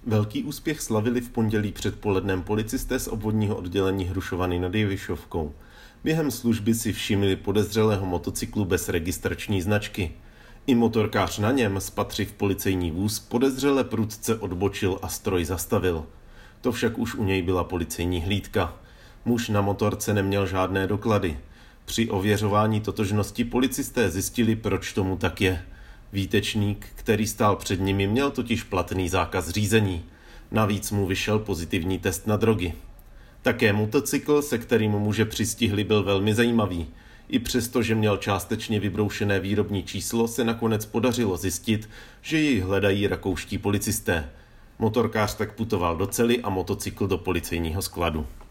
Velký úspěch slavili v pondělí předpolednem policisté z obvodního oddělení Hrušovany nad Jevišovkou. Během služby si všimli podezřelého motocyklu bez registrační značky. I motorkář na něm, spatřiv policejní vůz, podezřele prudce odbočil a stroj zastavil. To však už u něj byla policejní hlídka. Muž na motorce neměl žádné doklady. Při ověřování totožnosti policisté zjistili, proč tomu tak je. Výtečník, který stál před nimi, měl totiž platný zákaz řízení. Navíc mu vyšel pozitivní test na drogy. Také motocykl, se kterým muže přistihli, byl velmi zajímavý. I přesto, že měl částečně vybroušené výrobní číslo, se nakonec podařilo zjistit, že jej hledají rakouští policisté. Motorkář tak putoval do cely a motocykl do policejního skladu.